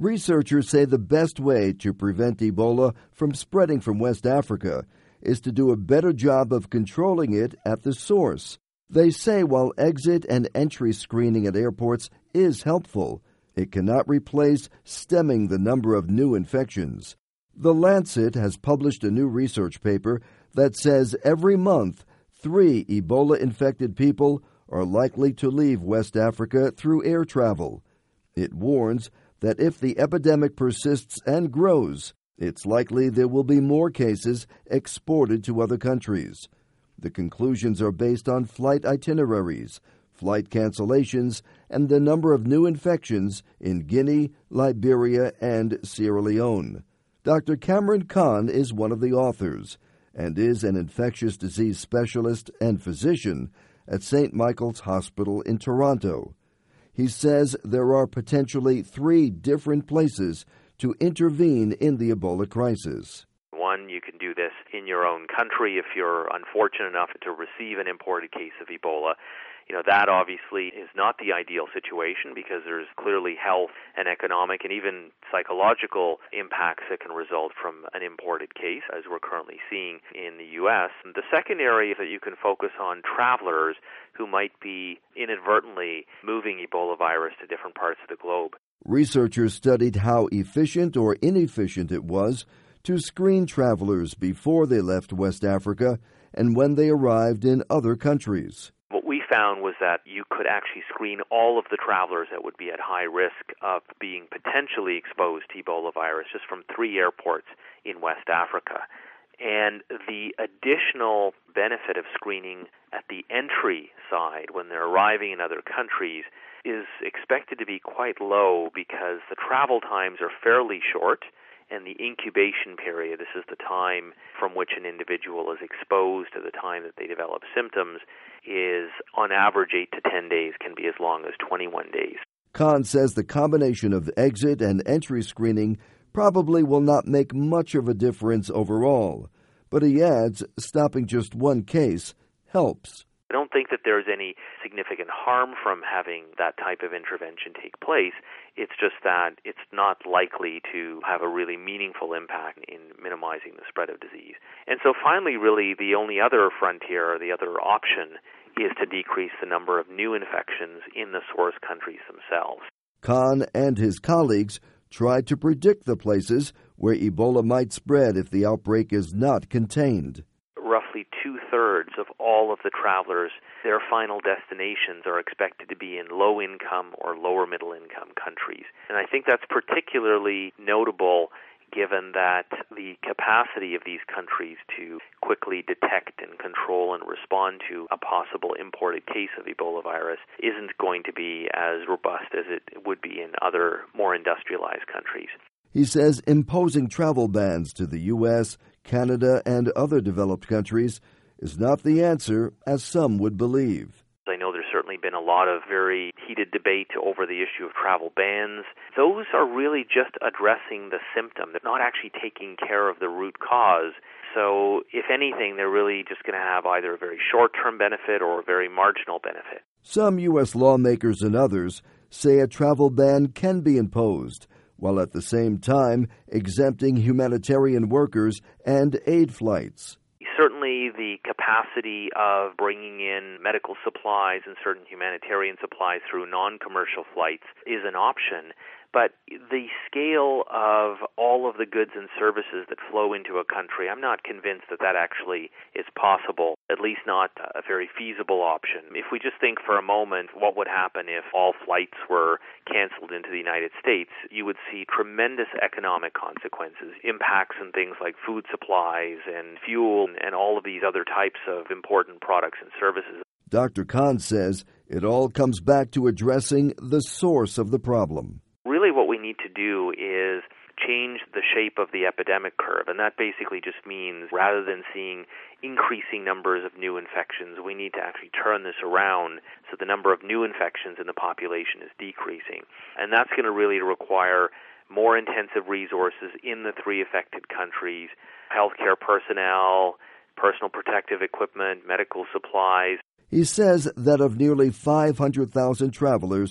Researchers say the best way to prevent Ebola from spreading from West Africa is to do a better job of controlling it at the source. They say while exit and entry screening at airports is helpful, it cannot replace stemming the number of new infections. The Lancet has published a new research paper that says every month 3 Ebola-infected people are likely to leave West Africa through air travel. It warns that if the epidemic persists and grows, it's likely there will be more cases exported to other countries. The conclusions are based on flight itineraries, flight cancellations, and the number of new infections in Guinea, Liberia, and Sierra Leone. Dr. Cameron Kahn is one of the authors and is an infectious disease specialist and physician at St. Michael's Hospital in Toronto. He says there are potentially 3 different places to intervene in the Ebola crisis. One, you can do this in your own country if you're unfortunate enough to receive an imported case of Ebola. That obviously is not the ideal situation because there's clearly health and economic and even psychological impacts that can result from an imported case, as we're currently seeing in the U.S. And the second area that you can focus on travelers who might be inadvertently moving Ebola virus to different parts of the globe. Researchers studied how efficient or inefficient it was to screen travelers before they left West Africa and when they arrived in other countries. What we found was that you could actually screen all of the travelers that would be at high risk of being potentially exposed to Ebola virus just from 3 airports in West Africa. And the additional benefit of screening at the entry side when they're arriving in other countries is expected to be quite low because the travel times are fairly short. And the incubation period, this is the time from which an individual is exposed to the time that they develop symptoms, is on average 8 to 10 days, can be as long as 21 days. Kahn says the combination of exit and entry screening probably will not make much of a difference overall. But he adds stopping just one case helps. I don't think that there's any significant harm from having that type of intervention take place. It's just that it's not likely to have a really meaningful impact in minimizing the spread of disease. And so finally, really, the only other frontier or the other option is to decrease the number of new infections in the source countries themselves. Kahn and his colleagues tried to predict the places where Ebola might spread if the outbreak is not contained. Roughly 2/3 of all of the travelers, their final destinations are expected to be in low-income or lower-middle-income countries. And I think that's particularly notable given that the capacity of these countries to quickly detect and control and respond to a possible imported case of Ebola virus isn't going to be as robust as it would be in other more industrialized countries. He says imposing travel bans to the U.S., Canada, and other developed countries is not the answer, as some would believe. I know there's certainly been a lot of very heated debate over the issue of travel bans. Those are really just addressing the symptom. They're not actually taking care of the root cause. So, if anything, they're really just going to have either a very short-term benefit or a very marginal benefit. Some U.S. lawmakers and others say a travel ban can be imposed, while at the same time exempting humanitarian workers and aid flights. Certainly the capacity of bringing in medical supplies and certain humanitarian supplies through non-commercial flights is an option, but the scale of all of the goods and services that flow into a country, I'm not convinced that that actually is possible, at least not a very feasible option. If we just think for a moment what would happen if all flights were canceled into the United States, you would see tremendous economic consequences, impacts in things like food supplies and fuel and all of these other types of important products and services. Dr. Kahn says it all comes back to addressing the source of the problem. Really what we need to do is change the shape of the epidemic curve, and that basically just means rather than seeing increasing numbers of new infections, we need to actually turn this around so the number of new infections in the population is decreasing. And that's going to really require more intensive resources in the 3 affected countries, healthcare personnel, personal protective equipment, medical supplies. He says that of nearly 500,000 travelers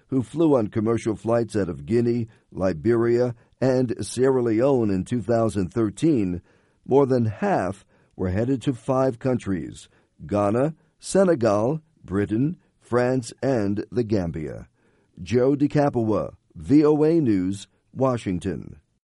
who flew on commercial flights out of Guinea, Liberia, and Sierra Leone in 2013, more than half were headed to 5 countries: Ghana, Senegal, Britain, France, and the Gambia. Joe DeCapua, VOA News, Washington.